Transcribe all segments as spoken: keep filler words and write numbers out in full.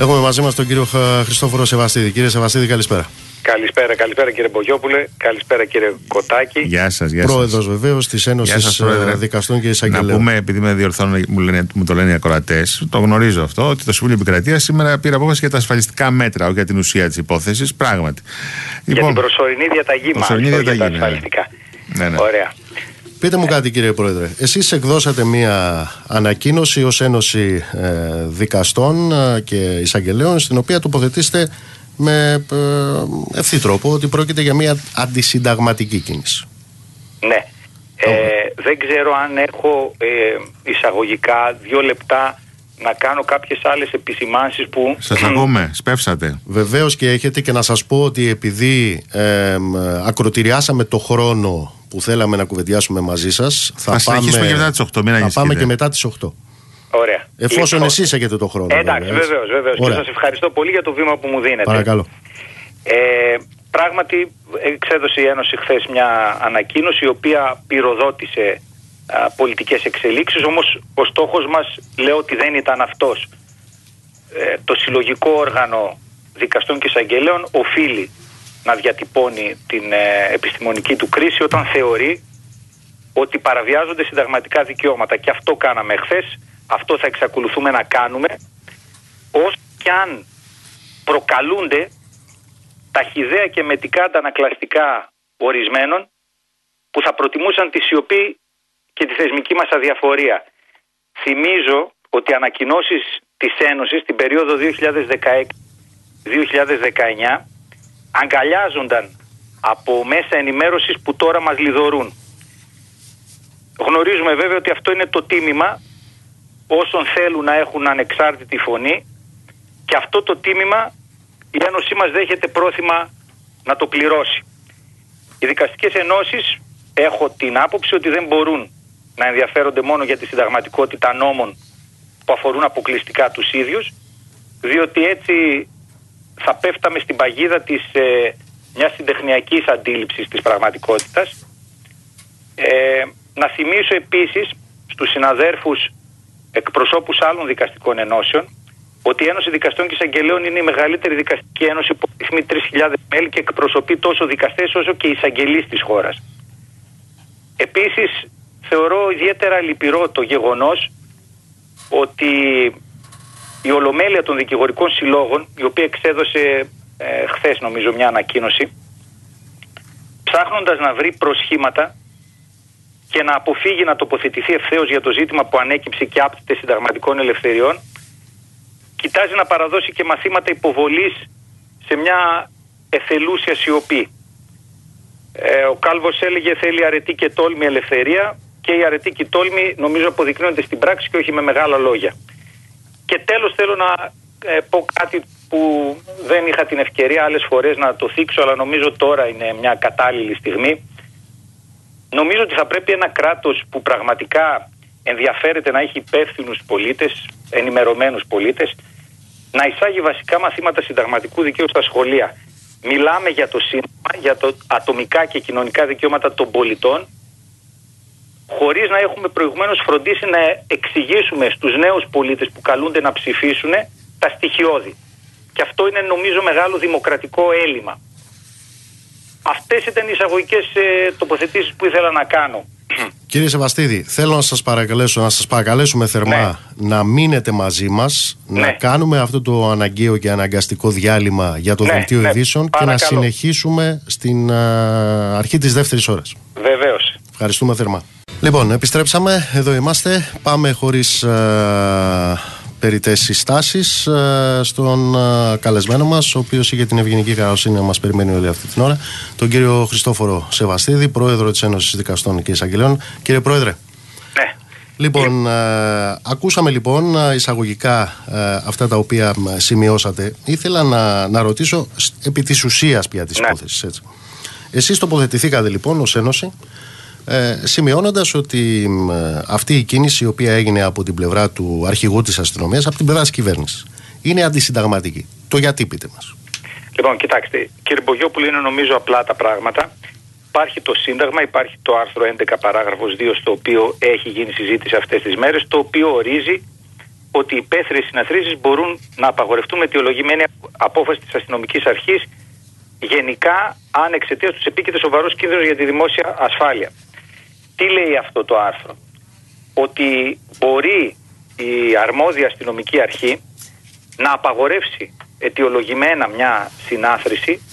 Έχουμε μαζί μας τον κύριο Χριστόφορο Σεβαστίδη. Κύριε Σεβαστίδη, καλησπέρα. Καλησπέρα, καλησπέρα κύριε Μπογιόπουλε, καλησπέρα κύριε Κοτάκη. Γεια σας, γεια σας. Πρόεδρος βεβαίως της Ένωσης Δικαστών και Εισαγγελέων. Να πούμε, επειδή με διορθώνουν, μου, λένε, μου το λένε οι ακροατές, το γνωρίζω αυτό, ότι το Συμβούλιο Επικρατείας σήμερα πήρε απόφαση για τα ασφαλιστικά μέτρα, όχι για την ουσία της υπόθεσης. Πράγματι. Για λοιπόν, την προσωρινή διαταγή μας, για τα ασφαλιστικά. Ναι, ναι. Ωραία. Πείτε μου κάτι κύριε Πρόεδρε, εσείς εκδώσατε μία ανακοίνωση ως Ένωση ε, Δικαστών και Εισαγγελέων, στην οποία τοποθετήσετε με ε, ευθύ τρόπο ότι πρόκειται για μία αντισυνταγματική κίνηση. Ναι. Ε, δεν ξέρω αν έχω ε, εισαγωγικά δύο λεπτά να κάνω κάποιες άλλες επισημάνσεις που... Σας ακούμε, σπεύσατε. Βεβαίως και έχετε, και να σας πω ότι επειδή ε, ακροτηριάσαμε το χρόνο που θέλαμε να κουβεντιάσουμε μαζί σας, θα, θα πάμε, και μετά τις οκτώ, θα πάμε και μετά τις οκτώ. Ωραία. Εφόσον λοιπόν, εσείς έχετε το χρόνο. Εντάξει, βεβαίως, βεβαίως. Και σας ευχαριστώ πολύ για το βήμα που μου δίνετε. Παρακαλώ. Ε, πράγματι, εξέδωσε η Ένωση χθες μια ανακοίνωση η οποία πυροδότησε α, πολιτικές εξελίξεις, όμως ο στόχος μας, λέω ότι δεν ήταν αυτός. Ε, το συλλογικό όργανο δικαστών και εισαγγελέων οφείλει να διατυπώνει την ε, επιστημονική του κρίση όταν θεωρεί ότι παραβιάζονται συνταγματικά δικαιώματα. Και αυτό κάναμε χθες, αυτό θα εξακολουθούμε να κάνουμε, όσο και αν προκαλούνται τα χυδαία και μετικά αντανακλαστικά ορισμένων που θα προτιμούσαν τη σιωπή και τη θεσμική μας αδιαφορία. Θυμίζω ότι οι ανακοινώσεις της Ένωσης την περίοδο δύο χιλιάδες δεκαέξι δύο χιλιάδες δεκαεννιά αγκαλιάζονταν από μέσα ενημέρωσης που τώρα μας λιδωρούν. Γνωρίζουμε βέβαια ότι αυτό είναι το τίμημα όσων θέλουν να έχουν ανεξάρτητη φωνή, και αυτό το τίμημα η Ένωσή μας δέχεται πρόθυμα να το πληρώσει. Οι δικαστικές ενώσεις, έχω την άποψη ότι δεν μπορούν να ενδιαφέρονται μόνο για τη συνταγματικότητα νόμων που αφορούν αποκλειστικά τους ίδιους, διότι έτσι θα πέφταμε στην παγίδα της ε, μιας συντεχνιακής αντίληψης της πραγματικότητας. Ε, να θυμίσω επίσης στους συναδέρφους εκπροσώπους άλλων δικαστικών ενώσεων ότι η Ένωση Δικαστών και Εισαγγελέων είναι η μεγαλύτερη δικαστική ένωση που αριθμεί τρεις χιλιάδες μέλη και εκπροσωπεί τόσο δικαστές όσο και εισαγγελείς της χώρας. Επίσης, θεωρώ ιδιαίτερα λυπηρό το γεγονός ότι η Ολομέλεια των Δικηγορικών Συλλόγων, η οποία εξέδωσε ε, χθες νομίζω μια ανακοίνωση, ψάχνοντας να βρει προσχήματα και να αποφύγει να τοποθετηθεί ευθέως για το ζήτημα που ανέκυψε και άπτεται συνταγματικών ελευθεριών, κοιτάζει να παραδώσει και μαθήματα υποβολής σε μια εθελούσια σιωπή. Ε, ο Κάλβος έλεγε θέλει αρετή και τόλμη ελευθερία, και η αρετή και η τόλμη νομίζω αποδεικνύονται στην πράξη και όχι με μεγάλα λόγια. Και τέλος θέλω να ε, πω κάτι που δεν είχα την ευκαιρία άλλες φορές να το θίξω, αλλά νομίζω τώρα είναι μια κατάλληλη στιγμή. Νομίζω ότι θα πρέπει ένα κράτος που πραγματικά ενδιαφέρεται να έχει υπεύθυνους πολίτες, ενημερωμένους πολίτες, να εισάγει βασικά μαθήματα συνταγματικού δικαίου στα σχολεία. Μιλάμε για το σύνταγμα, για το ατομικά και κοινωνικά δικαιώματα των πολιτών, χωρίς να έχουμε προηγουμένως φροντίσει να εξηγήσουμε στους νέους πολίτες που καλούνται να ψηφίσουν τα στοιχειώδη. Και αυτό είναι νομίζω μεγάλο δημοκρατικό έλλειμμα. Αυτές ήταν οι εισαγωγικές ε, τοποθετήσεις που ήθελα να κάνω. Κύριε Σεβαστίδη, θέλω να σας παρακαλέσω, να σας παρακαλέσουμε θερμά ναι. να μείνετε μαζί μας, ναι. να κάνουμε αυτό το αναγκαίο και αναγκαστικό διάλειμμα για το ναι, δελτίο ναι. ειδήσεων και να συνεχίσουμε στην α, αρχή της δεύτερης ώρας. Βεβαίως. Ευχαριστούμε θερμά. Λοιπόν, επιστρέψαμε, εδώ είμαστε, πάμε χωρίς α, περιττές συστάσεις α, στον α, καλεσμένο μας, ο οποίος είχε την ευγενική καλοσύνη να μας περιμένει όλη αυτή την ώρα, τον κύριο Χριστόφορο Σεβαστίδη, πρόεδρο της Ένωσης Δικαστών και Εισαγγελέων. Κύριε Πρόεδρε. Ναι. Λοιπόν, α, ακούσαμε λοιπόν εισαγωγικά α, αυτά τα οποία σημειώσατε. Ήθελα να, να ρωτήσω επί της ουσίας πια της ναι. υπόθεσης, έτσι. Εσείς τοποθετηθήκατε λοιπόν ως Ένωση, Ε, σημειώνοντας ότι ε, αυτή η κίνηση η οποία έγινε από την πλευρά του αρχηγού της αστυνομίας, από την πλευρά της κυβέρνησης, είναι αντισυνταγματική. Το γιατί, πείτε μας. Λοιπόν, κοιτάξτε, κύριε Μπογιόπουλο, είναι νομίζω απλά τα πράγματα. Υπάρχει το Σύνταγμα, υπάρχει το άρθρο έντεκα παράγραφος δύο, στο οποίο έχει γίνει συζήτηση αυτές τις μέρες, το οποίο ορίζει ότι οι υπαίθριες συναθρήσεις μπορούν να απαγορευτούν με αιτιολογημένη απόφαση της αστυνομικής αρχής, γενικά αν εξαιτίας τους επίκειται σοβαρός κίνδυνος για τη δημόσια ασφάλεια. Τι λέει αυτό το άρθρο? Ότι μπορεί η αρμόδια αστυνομική αρχή να απαγορεύσει αιτιολογημένα μια συνάθρηση,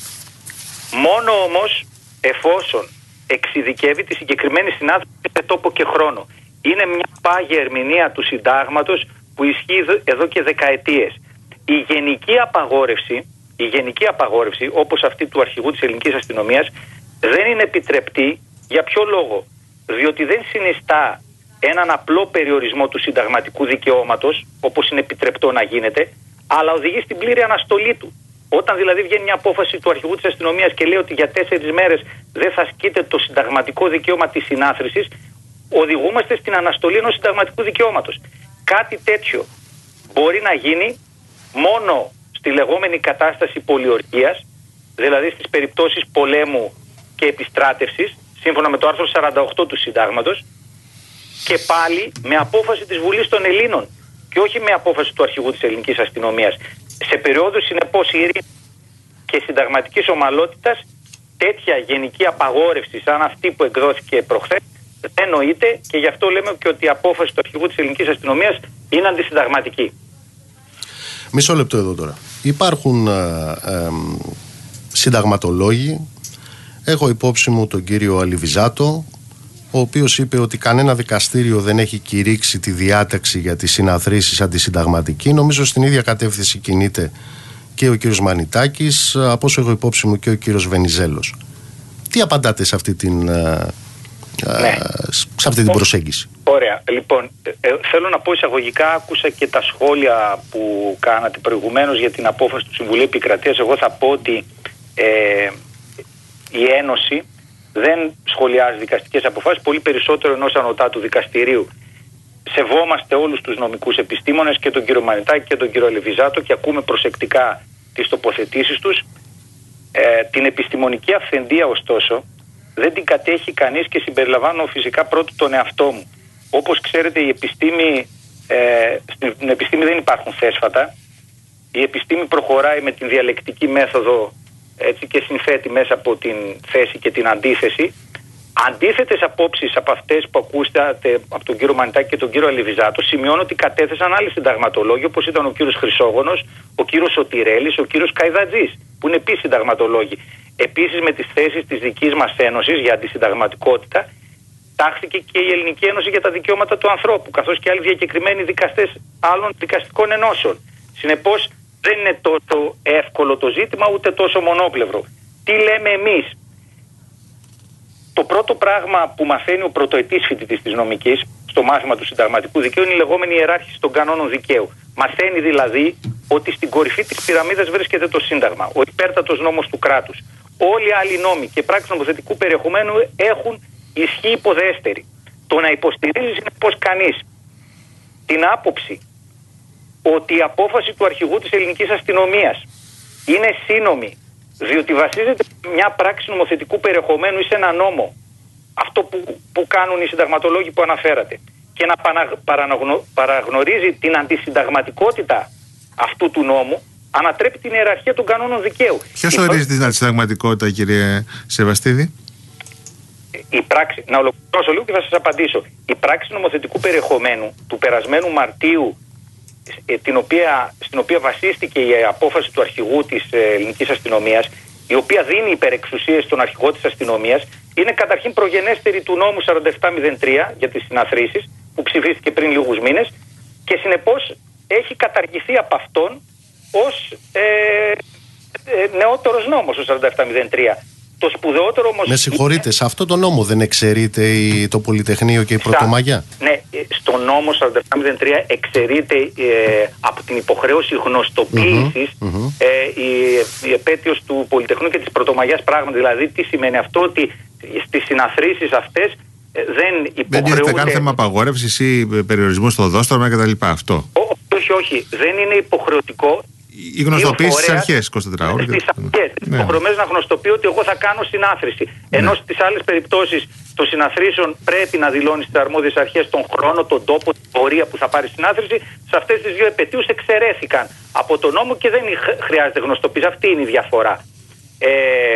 μόνο όμως εφόσον εξειδικεύει τη συγκεκριμένη συνάθρηση σε τόπο και χρόνο. Είναι μια πάγια ερμηνεία του συντάγματος που ισχύει εδώ και δεκαετίες. Η γενική απαγόρευση, η γενική απαγόρευση, όπως αυτή του αρχηγού της ελληνικής αστυνομίας, δεν είναι επιτρεπτή. Για ποιο λόγο? Διότι δεν συνιστά έναν απλό περιορισμό του συνταγματικού δικαιώματος, όπως είναι επιτρεπτό να γίνεται, αλλά οδηγεί στην πλήρη αναστολή του. Όταν δηλαδή βγαίνει μια απόφαση του αρχηγού της αστυνομίας και λέει ότι για τέσσερις μέρες δεν θα ασκείται το συνταγματικό δικαίωμα της συνάθρησης, οδηγούμαστε στην αναστολή ενός συνταγματικού δικαιώματος. Κάτι τέτοιο μπορεί να γίνει μόνο στη λεγόμενη κατάσταση πολιορκίας, δηλαδή στις περιπτώσεις πολέμου και επιστράτευσης, σύμφωνα με το άρθρο σαράντα οκτώ του Συντάγματος, και πάλι με απόφαση της Βουλής των Ελλήνων και όχι με απόφαση του αρχηγού της ελληνικής αστυνομίας. Σε περίοδους συνεπώς ειρήνης και συνταγματικής ομαλότητας, τέτοια γενική απαγόρευση σαν αυτή που εκδόθηκε προχθές δεν νοείται, και γι' αυτό λέμε και ότι η απόφαση του αρχηγού της ελληνικής αστυνομίας είναι αντισυνταγματική. Μισό λεπτό εδώ τώρα. Υπάρχουν ε, ε, συνταγματολόγοι. Έχω υπόψη μου τον κύριο Αλιβιζάτο, ο οποίος είπε ότι κανένα δικαστήριο δεν έχει κηρύξει τη διάταξη για τις συναθρήσεις αντισυνταγματική. Νομίζω στην ίδια κατεύθυνση κινείται και ο κύριος Μανιτάκης, από όσο έχω υπόψη μου και ο κύριος Βενιζέλος. Τι απαντάτε σε αυτή την, ναι. σε αυτή την προσέγγιση? Ωραία. Λοιπόν, ε, θέλω να πω εισαγωγικά, άκουσα και τα σχόλια που κάνατε προηγουμένως για την απόφαση του Συμβουλίου Επικρατείας. Εγώ θα πω ότι ε, η Ένωση δεν σχολιάζει δικαστικές αποφάσεις, πολύ περισσότερο ενός ανωτάτου δικαστηρίου. Σεβόμαστε όλους τους νομικούς επιστήμονες, και τον κύριο Μανιτάκη και τον κύριο Αλιβιζάτο, και ακούμε προσεκτικά τις τοποθετήσεις τους. Ε, την επιστημονική αυθεντία ωστόσο δεν την κατέχει κανείς, και συμπεριλαμβάνω φυσικά πρώτο τον εαυτό μου. Όπως ξέρετε, η επιστήμη, ε, στην επιστήμη δεν υπάρχουν θέσφατα. Η επιστήμη προχωράει με την διαλεκτική μέθοδο, έτσι, και συνθέτει μέσα από την θέση και την αντίθεση. Αντίθετες απόψεις από αυτές που ακούσατε από τον κύριο Μανιτάκη και τον κύριο Αλιβιζάτο, σημειώνω ότι κατέθεσαν άλλοι συνταγματολόγοι, όπως ήταν ο κύριος Χρυσόγονος, ο κύριος Σωτηρέλης, ο κύριος Καϊδατζής, που είναι επίσης συνταγματολόγοι. Επίσης, με τις θέσεις της δικής μας Ένωσης για αντισυνταγματικότητα, τάχθηκε και η Ελληνική Ένωση για τα Δικαιώματα του Ανθρώπου, καθώς και άλλοι διακεκριμένοι δικαστές άλλων δικαστικών ενώσεων. Συνεπώς, δεν είναι τόσο εύκολο το ζήτημα, ούτε τόσο μονόπλευρο. Τι λέμε εμείς? Το πρώτο πράγμα που μαθαίνει ο πρωτοετής φοιτητής της νομικής στο μάθημα του συνταγματικού δικαίου είναι η λεγόμενη ιεράρχηση των κανόνων δικαίου. Μαθαίνει δηλαδή ότι στην κορυφή της πυραμίδας βρίσκεται το Σύνταγμα, ο υπέρτατος νόμος του κράτους. Όλοι οι άλλοι νόμοι και πράξεις νομοθετικού περιεχομένου έχουν ισχύ υποδέστερη. Το να υποστηρίζει συνεπώς κανείς την άποψη ότι η απόφαση του αρχηγού της ελληνικής αστυνομίας είναι σύνομη, διότι βασίζεται μια πράξη νομοθετικού περιεχομένου ή σε ένα νόμο, αυτό που, που κάνουν οι συνταγματολόγοι που αναφέρατε, και να παραγνω, παραγνωρίζει την αντισυνταγματικότητα αυτού του νόμου, ανατρέπει την ιεραρχία των κανόνων δικαίου. Ποιος η ορίζει την αντισυνταγματικότητα, κύριε Σεβαστίδη? Η πράξη, να ολοκληρώσω λίγο και θα σας απαντήσω. Η πράξη νομοθετικού περιεχομένου του περασμένου Μαρτίου, την οποία, στην οποία βασίστηκε η απόφαση του αρχηγού της ελληνικής αστυνομίας, η οποία δίνει υπερεξουσίες στον αρχηγό της αστυνομίας, είναι καταρχήν προγενέστερη του νόμου σαράντα επτά μηδέν τρία για τις συναθρήσεις, που ψηφίστηκε πριν λίγους μήνες, και συνεπώς έχει καταργηθεί από αυτόν ως ε, ε, νεότερος νόμος ο σαράντα επτά μηδέν τρία. Το σπουδαιότερο όμως. Με συγχωρείτε, είναι... σε αυτό το νόμο δεν εξαιρείται η, το Πολυτεχνείο και η Στα... Πρωτομαγιά? Ναι, στο νόμο σαράντα επτά μηδέν τρία εξαιρείται ε, από την υποχρέωση γνωστοποίησης mm-hmm, mm-hmm. Ε, η, η επέτειος του Πολυτεχνείου και της Πρωτομαγιάς. Πράγματι, δηλαδή, τι σημαίνει αυτό? Ότι στις συναθρήσεις αυτές ε, δεν υποχρεούται. Δεν έχετε καν θέμα απαγόρευσης ή περιορισμού στο δόστρωμα κτλ. Αυτό. Ό, όχι, όχι. Δεν είναι υποχρεωτικό. Η γνωστοποίηση στις αρχές, είκοσι τέσσερις ώρες. Στις αρχές. Ναι. Υποχρεωμένες να γνωστοποιώ ότι εγώ θα κάνω συνάθρηση. Ναι. Ενώ στις άλλες περιπτώσεις των συναθρήσεων πρέπει να δηλώνει στις αρμόδιες αρχές τον χρόνο, τον τόπο, την πορεία που θα πάρει συνάθρηση. Σε αυτές τις δύο επετείους εξαιρέθηκαν από τον νόμο και δεν χρειάζεται γνωστοποίηση. Αυτή είναι η διαφορά. Ε,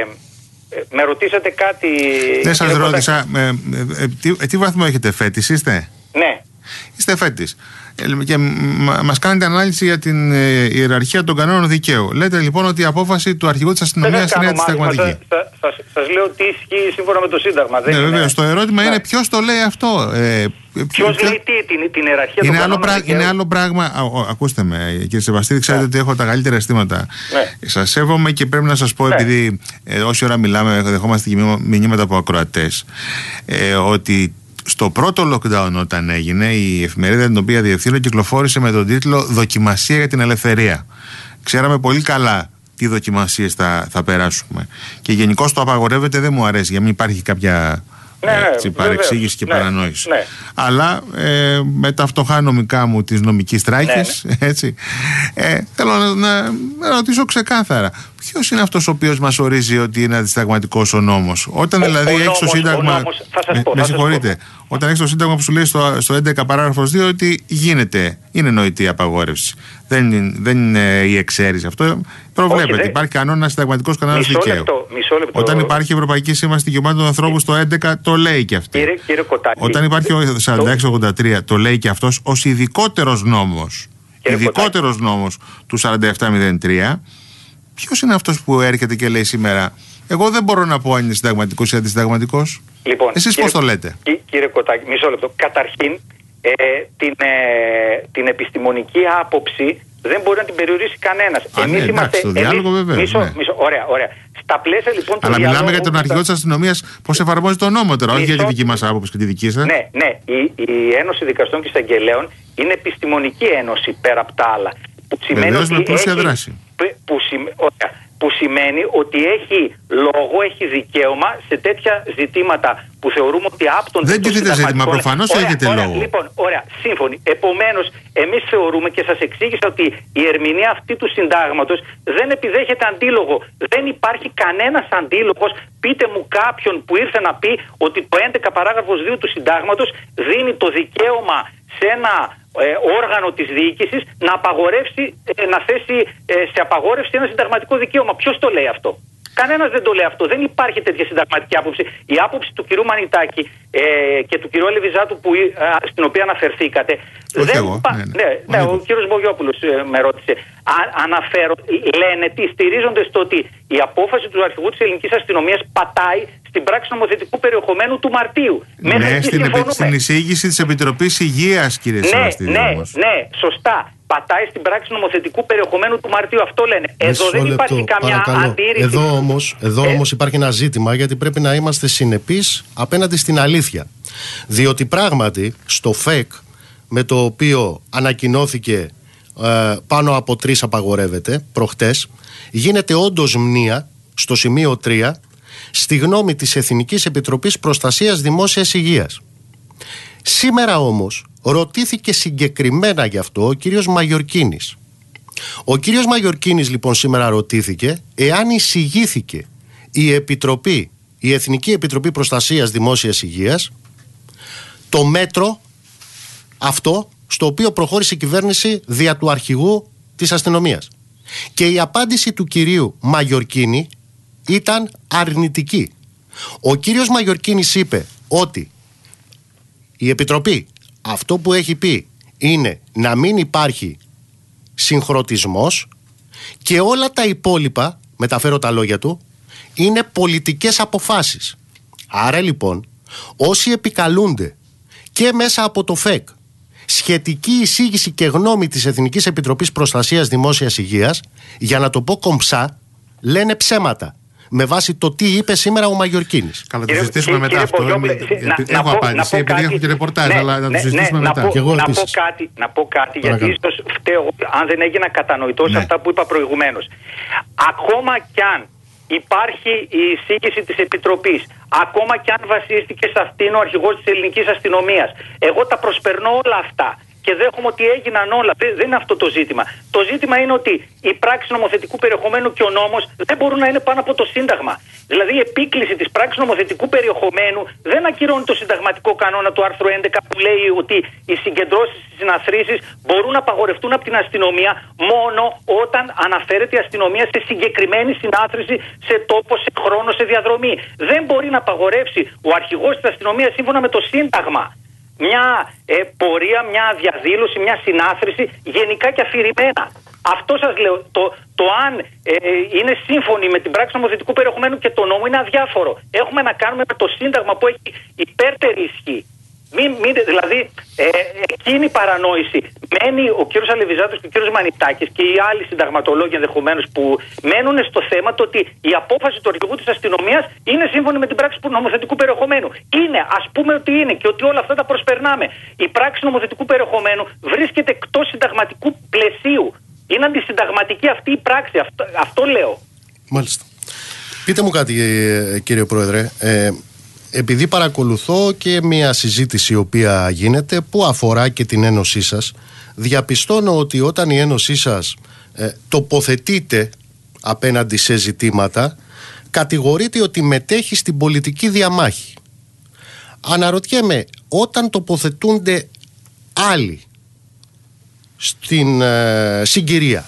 με ρωτήσατε κάτι... Δεν σας ρώτησα, ε, ε, ε, τι, ε, τι βαθμό έχετε φέτης, είστε? Ναι. Είστε φέτης. Και μας κάνετε ανάλυση για την ε, ιεραρχία των κανόνων δικαίου. Λέτε λοιπόν ότι η απόφαση του αρχηγού της αστυνομίας είναι αντισυνταγματική. Σας λέω τι ισχύει σύμφωνα με το Σύνταγμα. Ναι, βεβαίως. Το ερώτημα ναι. είναι ποιος το λέει αυτό. Ε, ποιος ποιο... λέει τι, την, την ιεραρχία είναι των άλλο κανόνων πρά... δικαίου. Είναι άλλο πράγμα. Α, ο, ακούστε με, κύριε Σεβαστίδη, ξέρετε ναι. ότι έχω τα καλύτερα αισθήματα. Ναι. Σας σέβομαι και πρέπει να σας πω, ναι. επειδή ε, όση ώρα μιλάμε, δεχόμαστε και μηνύματα από ακροατές, ε, ότι. Στο πρώτο lockdown όταν έγινε, η εφημερίδα την οποία διευθύνω κυκλοφόρησε με τον τίτλο «Δοκιμασία για την ελευθερία». Ξέραμε πολύ καλά τι δοκιμασίες θα, θα περάσουμε. Και γενικώς το απαγορεύεται, δεν μου αρέσει, για να μην υπάρχει κάποια ναι, έτσι, παρεξήγηση και ναι, παρανόηση. Ναι. Αλλά ε, με τα φτωχά νομικά μου της νομικής τράχης, ναι, έτσι, ε, θέλω να, να, να ρωτήσω ξεκάθαρα. Ποιος είναι αυτός ο οποίος μας ορίζει ότι είναι αντισυνταγματικός ο νόμος? Όταν ο, δηλαδή έχεις το Σύνταγμα. Νόμος, με, πω, με συγχωρείτε. Όταν έχεις το Σύνταγμα που σου λέει στο, στο έντεκα παράγραφος δύο ότι γίνεται, είναι νοητή η απαγόρευση. Δεν, δεν είναι η εξαίρεση. Αυτό προβλέπεται. Όχι, υπάρχει κανόνα συνταγματικός κανόνας δικαίου. Λεπτό, μισό λεπτό. Όταν υπάρχει η Ευρωπαϊκή Σύμβαση Δικαιωμάτων των Ανθρώπων στο έντεκα, το λέει και αυτή. Κύριε, κύριε Κοτάκη, όταν υπάρχει ο σαράντα έξι ογδόντα τρία, το λέει και αυτός ως ειδικότερος νόμος. Ειδικότερος νόμος του σαράντα επτά μηδέν τρία. Ποιος είναι αυτός που έρχεται και λέει σήμερα, εγώ δεν μπορώ να πω αν είναι συνταγματικός ή αντισυνταγματικός? Λοιπόν, εσείς πώς το λέτε? Κύ, κύριε Κοτάκη, μισό λεπτό. Καταρχήν, ε, την, ε, την επιστημονική άποψη δεν μπορεί να την περιορίσει κανένας. Α, εμείς ναι, είμαστε. Εντάξει, το διάλογο βεβαίως. Μισό, ναι. μισό, ωραία, ωραία. Στα πλαίσια λοιπόν του Αλλά διαλόγου, μιλάμε για τον αρχηγό της αστυνομίας, πώς εφαρμόζει το νόμο τώρα, όχι για τη δική μας άποψη και τη δική σας. Ναι, ναι. Η, η Ένωση Δικαστών και Εισαγγελέων είναι επιστημονική ένωση πέρα από τα άλλα. Βεβαίως με πλούσια δράση. Που, ωραία, που σημαίνει ότι έχει λόγο, έχει δικαίωμα σε τέτοια ζητήματα που θεωρούμε ότι άπτονται. Δεν τίθεται ζήτημα, προφανώς έχετε ωραία, λόγο. Λοιπόν, ωραία, σύμφωνοι. Επομένως, εμείς θεωρούμε και σας εξήγησα ότι η ερμηνεία αυτή του συντάγματος δεν επιδέχεται αντίλογο. Δεν υπάρχει κανένας αντίλογος. Πείτε μου κάποιον που ήρθε να πει ότι το έντεκα παράγραφος δύο του συντάγματος δίνει το δικαίωμα σε ένα ε, όργανο της διοίκησης να απαγορεύσει, ε, να θέσει ε, σε απαγόρευση ένα συνταγματικό δικαίωμα. Ποιος το λέει αυτό? Κανένας δεν το λέει αυτό. Δεν υπάρχει τέτοια συνταγματική άποψη. Η άποψη του κυρίου Μανιτάκη ε, και του κυρίου Αλεβιζάτου που, ε, στην οποία αναφερθήκατε. Όχι δεν εγώ. πα... Ναι, ναι, ναι, ναι, ο κύριος Μπογιόπουλος ε, με ρώτησε. Α, αναφέρω, λένε τι, στηρίζονται στο ότι η απόφαση του αρχηγού της ελληνικής αστυνομίας πατάει στην πράξη νομοθετικού περιεχομένου του Μαρτίου. Ναι, στην, επι... στην εισήγηση της Επιτροπής Υγείας, κύριε ναι, Σεβαστίδη. Ναι, όμως. ναι, σωστά. Πατάει στην πράξη νομοθετικού περιεχομένου του Μαρτίου. Αυτό λένε. Εδώ δεν λεπτό, υπάρχει καμιά παρακαλώ. αντίρρηση. Εδώ όμως, εδώ ε? όμως υπάρχει ένα ζήτημα, γιατί πρέπει να είμαστε συνεπείς απέναντι στην αλήθεια. Διότι πράγματι στο ΦΕΚ, με το οποίο ανακοινώθηκε ε, πάνω από τρεις απαγορεύεται προχτές, γίνεται όντως μνήα στο σημείο τρία στη γνώμη της Εθνικής Επιτροπής Προστασίας Δημόσιας Υγείας. Σήμερα όμως ρωτήθηκε συγκεκριμένα γι' αυτό ο κύριος Μαγιορκίνης. Ο κύριος Μαγιορκίνης λοιπόν σήμερα ρωτήθηκε εάν εισηγήθηκε η Επιτροπή, η Εθνική Επιτροπή Προστασίας Δημόσιας Υγείας, το μέτρο αυτό στο οποίο προχώρησε η κυβέρνηση δια του αρχηγού της αστυνομίας. Και η απάντηση του κυρίου Μαγιορκίνη ήταν αρνητική. Ο κύριος Μαγιορκίνης είπε ότι η Επιτροπή αυτό που έχει πει είναι να μην υπάρχει συγχρονισμός και όλα τα υπόλοιπα, μεταφέρω τα λόγια του, είναι πολιτικές αποφάσεις. Άρα λοιπόν όσοι επικαλούνται και μέσα από το ΦΕΚ σχετική εισήγηση και γνώμη της Εθνικής Επιτροπής Προστασίας Δημόσιας Υγείας, για να το πω κομψά, λένε ψέματα με βάση το τι είπε σήμερα ο Μαγιορκίνης. Καλά, το συζητήσουμε μετά αυτό. Έχω απάντηση, επειδή έχω και ρεπορτάζ, αλλά να το συζητήσουμε μετά. Να πω κάτι, γιατί ίσως φταίω αν δεν έγινα κατανοητός σε αυτά που είπα προηγουμένως. Ακόμα κι αν υπάρχει η εισήγηση της Επιτροπής, ακόμα κι αν βασίστηκε σε αυτήν ο αρχηγός της ελληνικής αστυνομίας, εγώ τα προσπερνώ όλα αυτά. και δέχομαι ότι έγιναν όλα. Δεν είναι αυτό το ζήτημα. Το ζήτημα είναι ότι η πράξη νομοθετικού περιεχομένου και ο νόμος δεν μπορούν να είναι πάνω από το Σύνταγμα. Δηλαδή η επίκληση της πράξης νομοθετικού περιεχομένου δεν ακυρώνει το συνταγματικό κανόνα του άρθρου έντεκα που λέει ότι οι συγκεντρώσεις, οι συναθρήσεις μπορούν να απαγορευτούν από την αστυνομία μόνο όταν αναφέρεται η αστυνομία σε συγκεκριμένη συνάθρηση, σε τόπο, σε χρόνο, σε διαδρομή. Δεν μπορεί να απαγορεύσει ο αρχηγός της αστυνομίας σύμφωνα με το Σύνταγμα μια ε, πορεία, μια διαδήλωση, μια συνάθρηση γενικά και αφηρημένα. Αυτό σας λέω. Το, το αν ε, είναι σύμφωνοι με την πράξη νομοθετικού περιεχομένου και το νόμο είναι αδιάφορο. Έχουμε να κάνουμε με το Σύνταγμα που έχει υπέρτερη ισχύ. Μην, μην, δηλαδή, ε, εκείνη η παρανόηση. Μένει ο κύριος Αλεβιζάτος και ο κύριος Μανιτάκης και οι άλλοι συνταγματολόγοι ενδεχομένως που μένουν στο θέμα το ότι η απόφαση του αρχηγού της αστυνομίας είναι σύμφωνη με την πράξη νομοθετικού περιεχομένου. Είναι, ας πούμε ότι είναι και ότι όλα αυτά τα προσπερνάμε. Η πράξη νομοθετικού περιεχομένου βρίσκεται εκτός συνταγματικού πλαισίου. Είναι αντισυνταγματική αυτή η πράξη. Αυτό, αυτό λέω. Μάλιστα. Πείτε μου κάτι, κύριε Πρόεδρε. Ε, Επειδή παρακολουθώ και μια συζήτηση η οποία γίνεται που αφορά και την ένωσή σας, διαπιστώνω ότι όταν η ένωσή σας ε, τοποθετείται απέναντι σε ζητήματα, κατηγορείται ότι μετέχει στην πολιτική διαμάχη. Αναρωτιέμαι, όταν τοποθετούνται άλλοι στην ε, συγκυρία,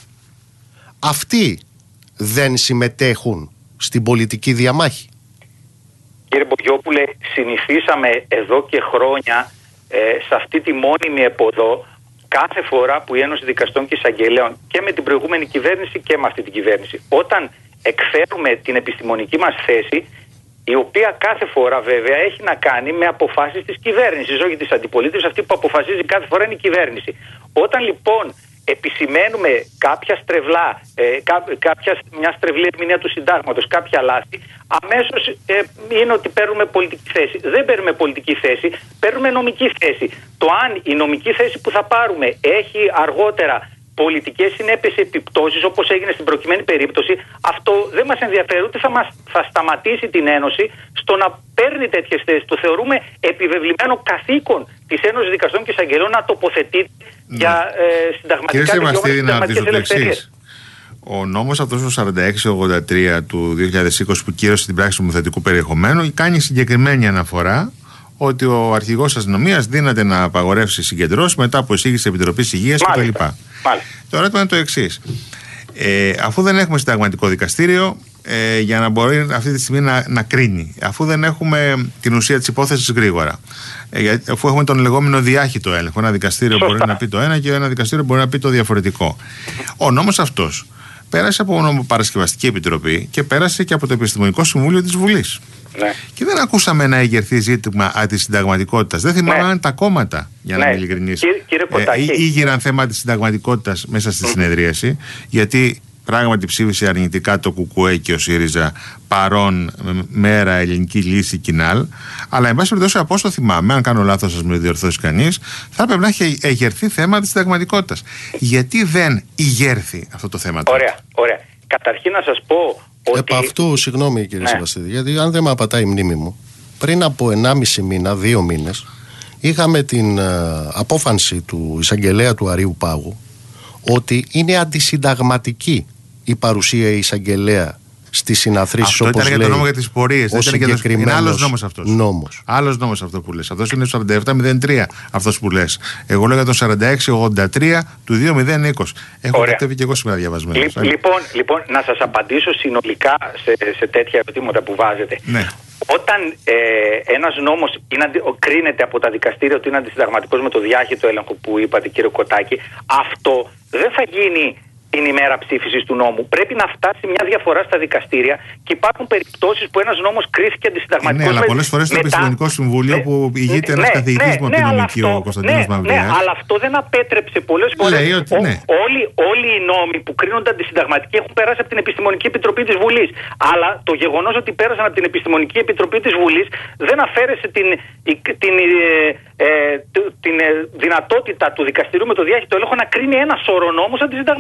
αυτοί δεν συμμετέχουν στην πολιτική διαμάχη? Κύριε Μπογιόπουλε, συνηθίσαμε εδώ και χρόνια ε, σε αυτή τη μόνιμη εποδό κάθε φορά που η Ένωση Δικαστών και Εισαγγελέων και με την προηγούμενη κυβέρνηση και με αυτή την κυβέρνηση, όταν εκφέρουμε την επιστημονική μας θέση, η οποία κάθε φορά βέβαια έχει να κάνει με αποφάσεις της κυβέρνησης, όχι της αντιπολίτευσης, αυτή που αποφασίζει κάθε φορά είναι η κυβέρνηση. Όταν λοιπόν επισημαίνουμε κάποια στρεβλά, ε, κά, κάποια, μια στρεβλή ερμηνεία του συντάγματος, κάποια λάθη, αμέσως ε, είναι ότι παίρνουμε πολιτική θέση. Δεν παίρνουμε πολιτική θέση, παίρνουμε νομική θέση. Το αν η νομική θέση που θα πάρουμε έχει αργότερα πολιτικές συνέπειες, επιπτώσεις, όπως έγινε στην προκειμένη περίπτωση, αυτό δεν μας ενδιαφέρει, ούτε θα, μας, θα σταματήσει την Ένωση στο να παίρνει τέτοιες θέσεις. Το θεωρούμε επιβεβλημένο καθήκον της Ένωσης Δικαστών και Εισαγγελέων να τοποθετεί ναι. για ε, συνταγματικά δικαιώματα και συνταγματικές ελευθερίες. Ο νόμος αυτός ο σαράντα έξι ογδόντα τρία του δύο χιλιάδες είκοσι που κύρωσε την πράξη του νομοθετικού περιεχομένου κάνει συγκεκριμένη αναφορά ότι ο αρχηγός της αστυνομίας δύναται να απαγορεύσει συγκεντρώσεις μετά από εισήγηση Επιτροπής Υγείας κτλ. Το ερώτημα είναι το εξής. Ε, αφού δεν έχουμε συνταγματικό δικαστήριο ε, για να μπορεί αυτή τη στιγμή να, να κρίνει, αφού δεν έχουμε την ουσία της υπόθεσης γρήγορα, ε, αφού έχουμε τον λεγόμενο διάχυτο έλεγχο, ένα δικαστήριο Σωστά. μπορεί να πει το ένα και ένα δικαστήριο μπορεί να πει το διαφορετικό. Ο νόμος αυτός πέρασε από νομοπαρασκευαστική επιτροπή και πέρασε και από το Επιστημονικό Συμβούλιο της Βουλής. Ναι. Και δεν ακούσαμε να εγερθεί ζήτημα αντισυνταγματικότητας. Δεν θυμάμαι ναι. αν τα κόμματα, για να ναι. είμαι ειλικρινής, ε, ήγηραν θέμα αντισυνταγματικότητας μέσα στη mm. συνεδρίαση, γιατί πράγματι ψήφισε αρνητικά το ΚΚΕ και ο ΣΥΡΙΖΑ παρόν μέρα ελληνική λύση κοινάλ. Αλλά, εν πάση περιπτώσει, από όσο θυμάμαι, αν κάνω λάθος, σας με διορθώσει κανείς, θα έπρεπε να έχει εγερθεί θέμα αντισυνταγματικότητας. Γιατί δεν ηγέρθη αυτό το θέμα? Ωραία, ωραία. Καταρχήν να σας πω. Ότι... Επ' αυτού, συγγνώμη κύριε ναι. Σεβαστίδη, γιατί αν δεν με απατάει η μνήμη μου, πριν από ενάμιση μήνα, δύο μήνες, είχαμε την uh, απόφανση του εισαγγελέα του Αρείου Πάγου ότι είναι αντισυνταγματική η παρουσία εισαγγελέα στις συναθρήσεις, όπως λέει. Αυτό ήταν για το νόμο για τις πορείες. Δεν ήταν για το... Είναι άλλος νόμος αυτός. Νόμος. Άλλος νόμος αυτό που λες. Αυτός είναι σαράντα επτά μηδέν τρία αυτός που λες. Εγώ λέω για το σαράντα έξι ογδόντα τρία του δύο χιλιάδες είκοσι. Έχω κατέβει και εγώ σήμερα διαβασμένο. Λι, λοιπόν, λοιπόν, να σας απαντήσω συνολικά σε, σε τέτοια ερωτήματα που βάζετε. Ναι. Όταν ε, ένας νόμος είναι, κρίνεται από τα δικαστήρια ότι είναι αντισυνταγματικός με το διάχυτο έλεγχο που είπατε, κύριε Κωτάκη, αυτό δεν θα γίνει την ημέρα ψήφισης του νόμου. Πρέπει να φτάσει μια διαφορά στα δικαστήρια και υπάρχουν περιπτώσεις που ένας νόμος κρίθηκε αντισυνταγματικός. Ναι, αλλά πολλές φορές στο Επιστημονικό Συμβούλιο που ηγείται ένας ναι, καθηγητής μου από την νομική, ο Κωνσταντίνος Μαυριάς. Ναι, αλλά αυτό δεν απέτρεψε πολλές φορές. Λέει ότι, ναι. όλοι, όλοι οι νόμοι που κρίνονται αντισυνταγματικοί έχουν περάσει από την Επιστημονική Επιτροπή της Βουλής. Αλλά το γεγονός ότι πέρασαν από την Επιστημονική Επιτροπή της Βουλής δεν αφαίρεσε την, την, ε, την, την δυνατότητα του δικαστηρίου με το διάχυτο έλεγχο να κρίνει ένα σωρό νόμους αντισυνταγματικούς.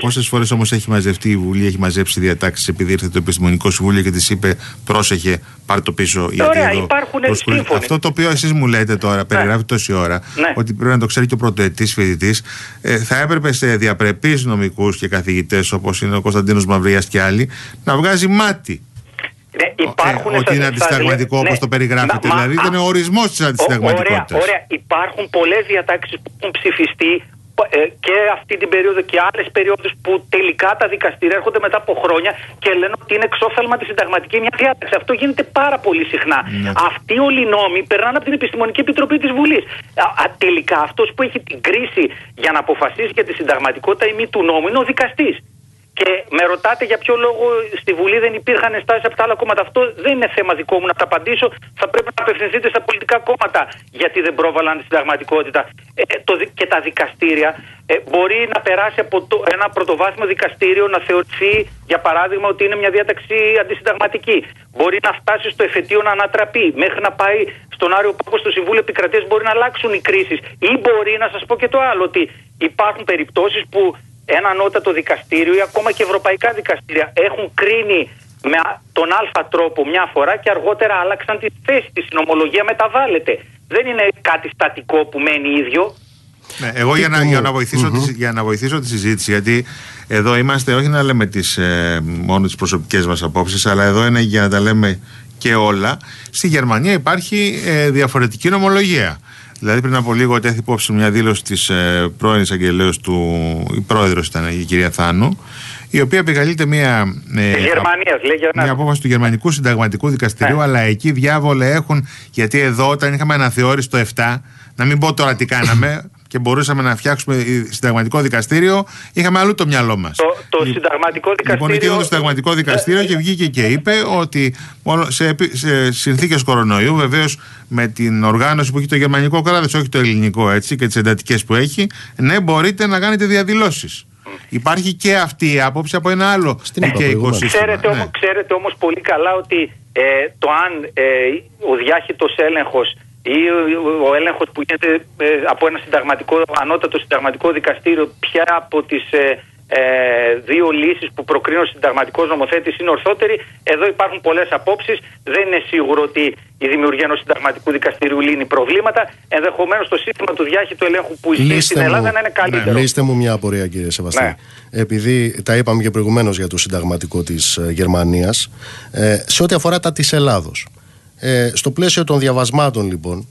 Πόσες φορές όμως έχει μαζευτεί η Βουλή, έχει μαζέψει διατάξεις επειδή ήρθε το Επιστημονικό Συμβούλιο και της είπε πρόσεχε, πάρ' το πίσω. Ωραία, υπάρχουν σύμφωνοι. Αυτό το οποίο εσείς μου λέτε τώρα, περιγράφει τόση ώρα, ναι. ότι πρέπει να το ξέρει και ο πρωτοετής φοιτητής, ε, θα έπρεπε σε διαπρεπείς νομικούς και καθηγητές όπως είναι ο Κωνσταντίνος Μαυρίας και άλλοι να βγάζει μάτι. Ναι, υπάρχουν ε, ότι είναι αντισυνταγματικό όπως ναι, το περιγράφεται. Μα, δηλαδή μα, ήταν ο ορισμός της αντισυνταγματικότητας. Ωραία, ωραία. Υπάρχουν πολλές διατάξεις που έχουν ψηφιστεί ε, και αυτή την περίοδο και άλλες περίοδους που τελικά τα δικαστήρια έρχονται μετά από χρόνια και λένε ότι είναι εξόφθαλμα τη συνταγματική μια διάταξη. Αυτό γίνεται πάρα πολύ συχνά. Ναι. Αυτοί όλοι οι νόμοι περνάνε από την Επιστημονική Επιτροπή της Βουλής. Α, α, τελικά αυτός που έχει την κρίση για να αποφασίσει για τη συνταγματικότητα ή μη του νόμου είναι ο δικαστής. Και με ρωτάτε για ποιο λόγο στη Βουλή δεν υπήρχαν ενστάσεις από τα άλλα κόμματα. Αυτό δεν είναι θέμα δικό μου να τα απαντήσω. Θα πρέπει να απευθυνθείτε στα πολιτικά κόμματα γιατί δεν πρόβαλαν τη συνταγματικότητα. Ε, το, και τα δικαστήρια ε, μπορεί να περάσει από το, ένα πρωτοβάθμιο δικαστήριο να θεωρηθεί, για παράδειγμα, ότι είναι μια διάταξη αντισυνταγματική. Μπορεί να φτάσει στο εφετείο να ανατραπεί. Μέχρι να πάει στον Άριο Πάγο, στο Συμβούλιο Επικρατείας, μπορεί να αλλάξουν οι κρίσεις. Ή μπορεί να σας πω και το άλλο, ότι υπάρχουν περιπτώσεις που ένα ανώτατο δικαστήριο ή ακόμα και ευρωπαϊκά δικαστήρια έχουν κρίνει με τον αλφα τρόπο μια φορά και αργότερα άλλαξαν τη θέση. Η συνομολογία μεταβάλλεται. Δεν είναι κάτι στατικό που μένει ίδιο. Ναι, εγώ για να, για, να βοηθήσω mm-hmm. τη, για να βοηθήσω τη συζήτηση, γιατί εδώ είμαστε όχι να λέμε τις, ε, μόνο τις προσωπικές μας απόψεις, αλλά εδώ είναι για να τα λέμε και όλα. Στη Γερμανία υπάρχει ε, διαφορετική νομολογία. Δηλαδή πριν από λίγο τέθη υπόψη μια δήλωση της ε, πρώην εισαγγελέως του, η πρόεδρος ήταν η κυρία Θάνου, η οποία επικαλείται μια, ε, Γερμανίας, λέει, για μια απόφαση του Γερμανικού Συνταγματικού Δικαστηρίου, ναι. αλλά εκεί διάβολε έχουν, γιατί εδώ όταν είχαμε αναθεώρηση το επτά, να μην πω τώρα τι κάναμε και μπορούσαμε να φτιάξουμε συνταγματικό δικαστήριο, είχαμε αλλού το μυαλό μας. Το, το συνταγματικό δικαστήριο. Λοιπόν, εκεί το συνταγματικό δικαστήριο και βγήκε και είπε ότι σε, σε συνθήκες κορονοϊού, βεβαίως με την οργάνωση που έχει το γερμανικό κράτος, όχι το ελληνικό έτσι, και τις εντατικές που έχει, ναι, μπορείτε να κάνετε διαδηλώσεις. Υπάρχει και αυτή η άποψη από ένα άλλο δικαιικό σύστημα. Ξέρετε, ναι. όμως, ξέρετε όμως πολύ καλά ότι ε, το αν ε, ο διάχυτος έλεγχος ή ο έλεγχος που γίνεται ε, από ένα συνταγματικό, ανώτατο συνταγματικό δικαστήριο, ποια από τις ε, ε, δύο λύσεις που προκρίνει ο συνταγματικός νομοθέτης είναι ορθότερη, εδώ υπάρχουν πολλές απόψεις. Δεν είναι σίγουρο ότι η δημιουργία ενός συνταγματικού δικαστηρίου λύνει προβλήματα. Ενδεχομένως το σύστημα του διάχυτου ελέγχου που ισχύει στην Ελλάδα να είναι καλύτερο. Ναι, λύστε μου μια απορία, κύριε Σεβαστή. Ναι. Επειδή τα είπαμε και προηγουμένως για το συνταγματικό της ε, Γερμανίας, ε, σε ό,τι αφορά τα της Ελλάδος. Ε, στο πλαίσιο των διαβασμάτων λοιπόν,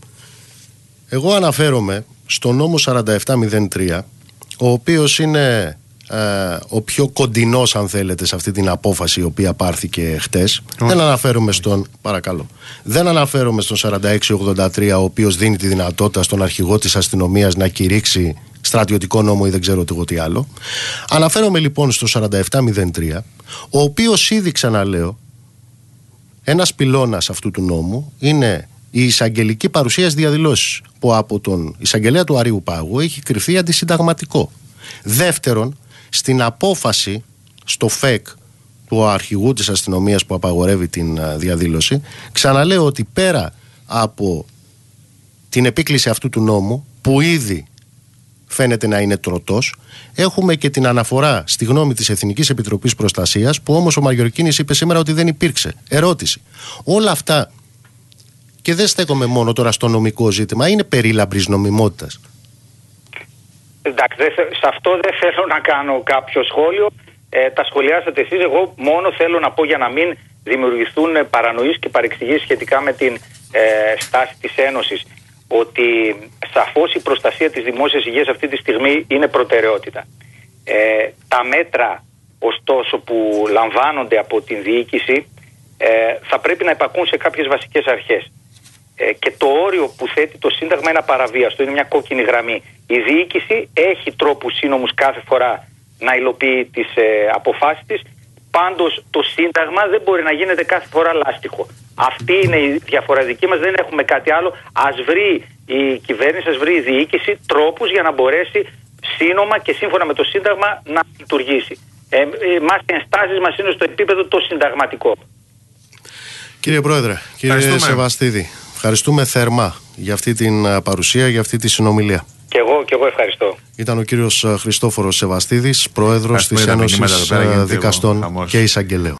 εγώ αναφέρομαι στο νόμο σαράντα επτά μηδέν τρία, ο οποίος είναι ε, ο πιο κοντινός, αν θέλετε, σε αυτή την απόφαση η οποία πάρθηκε χτες. Oh. Δεν αναφέρομαι στον, παρακαλώ, δεν αναφέρομαι στον σαράντα έξι ογδόντα τρία, ο οποίος δίνει τη δυνατότητα στον αρχηγό της αστυνομίας να κηρύξει στρατιωτικό νόμο ή δεν ξέρω εγώ τι άλλο. Αναφέρομαι λοιπόν στο σαράντα επτά μηδέν τρία, ο οποίος ήδη, ξαναλέω, ένας πυλώνας αυτού του νόμου είναι η εισαγγελική παρουσία διαδηλώσεις, που από τον εισαγγελέα του Αρείου Πάγου έχει κριθεί αντισυνταγματικό. Δεύτερον, στην απόφαση, στο ΦΕΚ του αρχηγού της αστυνομίας που απαγορεύει την διαδήλωση, ξαναλέω ότι πέρα από την επίκληση αυτού του νόμου, που ήδη φαίνεται να είναι τροτός, έχουμε και την αναφορά στη γνώμη της Εθνικής Επιτροπής Προστασίας, που όμως ο Μαριορκίνης είπε σήμερα ότι δεν υπήρξε. Ερώτηση. Όλα αυτά, και δεν στέκομαι μόνο τώρα στο νομικό ζήτημα, είναι περί λαμπρής νομιμότητας. Εντάξει, σε αυτό δεν θέλω να κάνω κάποιο σχόλιο. Ε, τα σχολιάσατε εσείς. Εγώ μόνο θέλω να πω, για να μην δημιουργηθούν παρανοήσεις και παρεξηγήσεις σχετικά με την ε, στάση της Ένωσης, ότι σαφώς η προστασία της δημόσιας υγείας αυτή τη στιγμή είναι προτεραιότητα. Ε, τα μέτρα, ωστόσο, που λαμβάνονται από την διοίκηση ε, θα πρέπει να υπακούν σε κάποιες βασικές αρχές. Ε, και το όριο που θέτει το Σύνταγμα είναι απαραβίαστο, είναι μια κόκκινη γραμμή. Η διοίκηση έχει τρόπους σύνομους κάθε φορά να υλοποιεί τις ε, αποφάσεις της. Πάντως το Σύνταγμα δεν μπορεί να γίνεται κάθε φορά λάστιχο. Αυτή είναι η διαφορετική μας, δεν έχουμε κάτι άλλο. Ας βρει η κυβέρνηση, ας βρει η διοίκηση τρόπους για να μπορέσει σύνομα και σύμφωνα με το Σύνταγμα να λειτουργήσει. Ε, μας οι ενστάσεις μας είναι στο επίπεδο το συνταγματικό. Κύριε Πρόεδρε, κύριε Σεβαστίδη, ευχαριστούμε θερμά για αυτή την παρουσία, για αυτή τη συνομιλία. Και εγώ, και εγώ ευχαριστώ. Ήταν ο κύριος Χριστόφορος Σεβαστίδης, πρόεδρος της Ένωσης Δικαστών και Εισαγγελέων.